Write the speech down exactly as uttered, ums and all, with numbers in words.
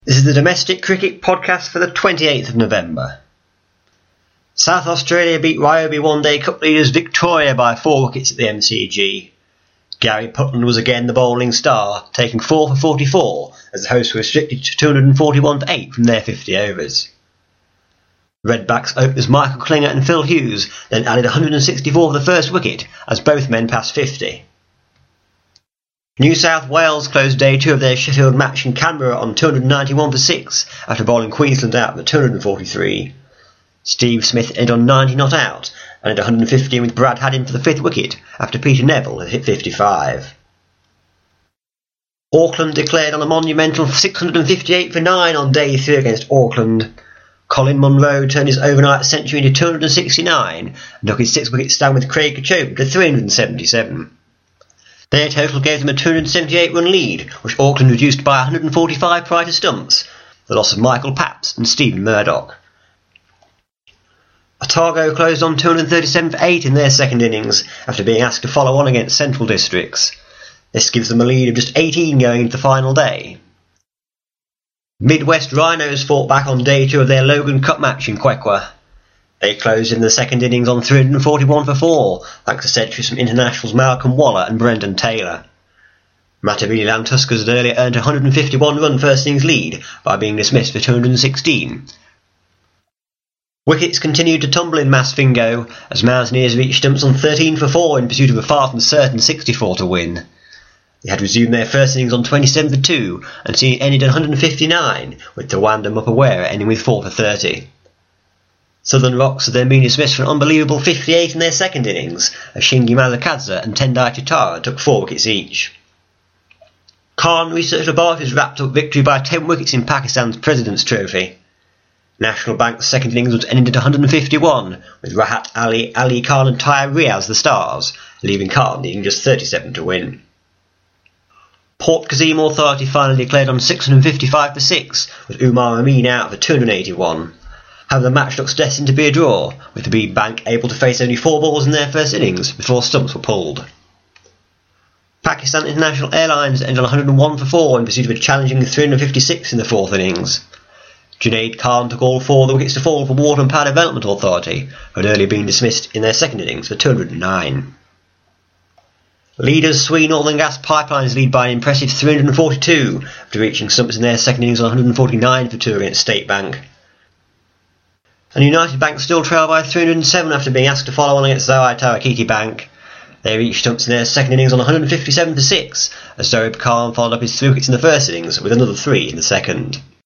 This is the Domestic Cricket Podcast for the twenty-eighth of November. South Australia beat Ryobi One Day Cup leaders Victoria by four wickets at the M C G. Gary Putland was again the bowling star, taking four for forty-four as the hosts were restricted to two hundred forty-one for eight from their fifty overs. Redbacks openers Michael Klinger and Phil Hughes then added one hundred sixty-four for the first wicket as both men passed fifty. New South Wales closed day two of their Sheffield match in Canberra on two hundred ninety-one for six after bowling Queensland out for two hundred forty-three. Steve Smith ended on ninety not out and had one hundred fifteen with Brad Haddin for the fifth wicket after Peter Neville had hit fifty-five. Auckland declared on a monumental six hundred fifty-eight for nine on day three against Auckland. Colin Munro turned his overnight century into two hundred sixty-nine and took his six wicket stand with Craig Cachopa to three hundred seventy-seven. Their total gave them a two hundred seventy-eight run lead, which Auckland reduced by one hundred forty-five prior to stumps, the loss of Michael Papps and Stephen Murdoch. Otago closed on two hundred thirty-seven for eight in their second innings after being asked to follow on against Central Districts. This gives them a lead of just eighteen going into the final day. Midwest Rhinos fought back on day two of their Logan Cup match in Quechua. They closed in the second innings on three hundred forty-one for four, thanks to centuries from internationals Malcolm Waller and Brendan Taylor. Matabele Lantuskers had earlier earned a one hundred fifty-one run first innings lead by being dismissed for two hundred sixteen. Wickets continued to tumble in Masvingo as Mountaineers reached stumps on thirteen for four in pursuit of a far from certain sixty-four to win. They had resumed their first innings on twenty-seven for two and seen it ended at one hundred fifty-nine, with Tawanda Mupawera ending with four for thirty. Southern Rocks had then been dismissed for an unbelievable fifty-eight in their second innings as Shingi Mazakadze and Tendai Chitara took four wickets each. Khan Research Laboratories wrapped up victory by ten wickets in Pakistan's President's Trophy. National Bank's second innings was ended at one hundred fifty-one, with Rahat Ali, Ali Khan and Tyre Riaz the stars, leaving Khan needing just thirty-seven to win. Port Kazim Authority finally declared on six hundred fifty-five for six, with Umar Amin out for two hundred eighty-one. However, the match looks destined to be a draw, with the B Bank able to face only four balls in their first innings before stumps were pulled. Pakistan International Airlines ended on one hundred one for four in pursuit of a challenging three hundred fifty-six in the fourth innings. Junaid Khan took all four of the wickets to fall for Water and Power Development Authority, who had earlier been dismissed in their second innings for two hundred nine. Leaders Swee Northern Gas Pipelines lead by an impressive three hundred forty-two after reaching stumps in their second innings on one hundred forty-nine for two against State Bank. And United Bank still trail by three hundred seven after being asked to follow on against Zawai Tarakiki Bank. They reached stumps in their second innings on one hundred fifty-seven for six as Zohaib Khan followed up his three wickets in the first innings with another three in the second.